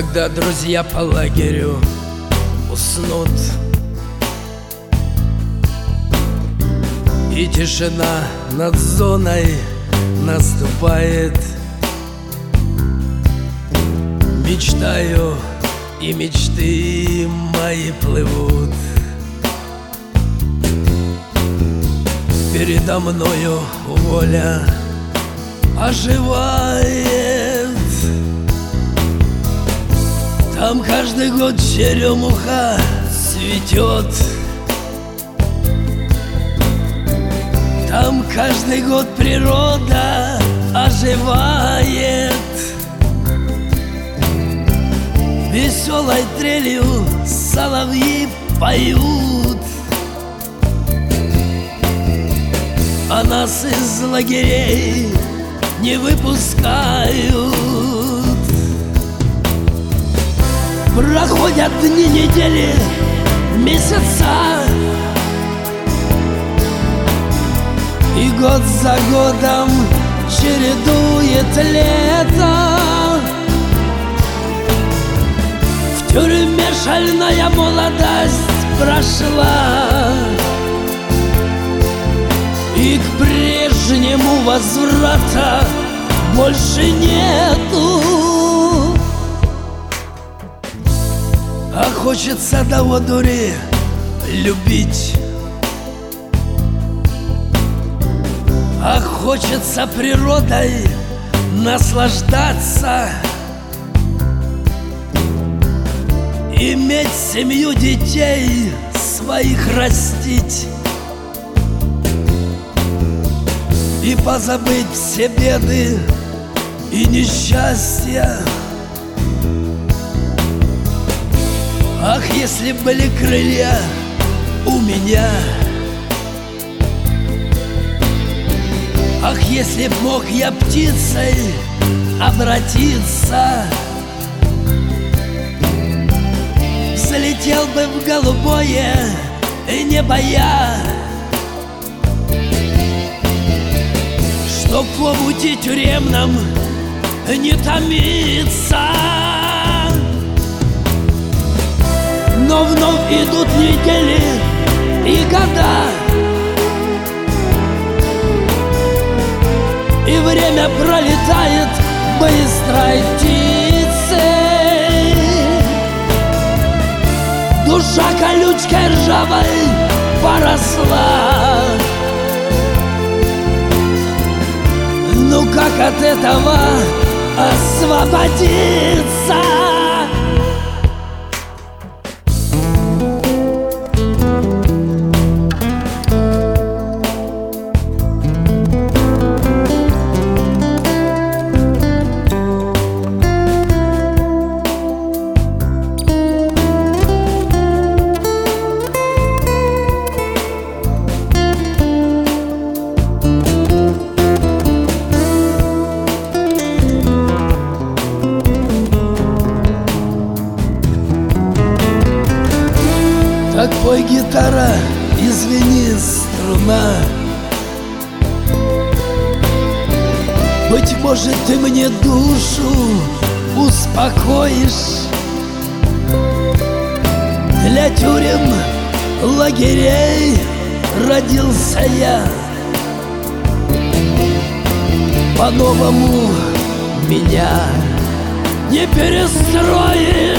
Когда друзья по лагерю уснут и тишина над зоной наступает, мечтаю, и мечты мои плывут. Передо мною воля оживает. Там каждый год черемуха цветет. Там каждый год природа оживает. Веселой трелью соловьи поют, а нас из лагерей не выпускают. Проходят дни, недели, месяца, и год за годом чередует лето. В тюрьме шальная молодость прошла, и к прежнему возврата больше нету. А хочется до одури любить, а хочется природой наслаждаться, иметь семью, детей своих растить и позабыть все беды и несчастья. Ах, если были крылья у меня, ах, если б мог я птицей обратиться, залетел бы в голубое небо я, чтоб в омуте тюремном не томиться. Но вновь идут недели и года, и время пролетает быстрой птицей. Душа колючкой ржавой поросла. Ну как от этого освободиться? Так пой, гитара, извини, струна. Быть может, ты мне душу успокоишь. Для тюрем, лагерей родился я. По-новому меня не перестроишь.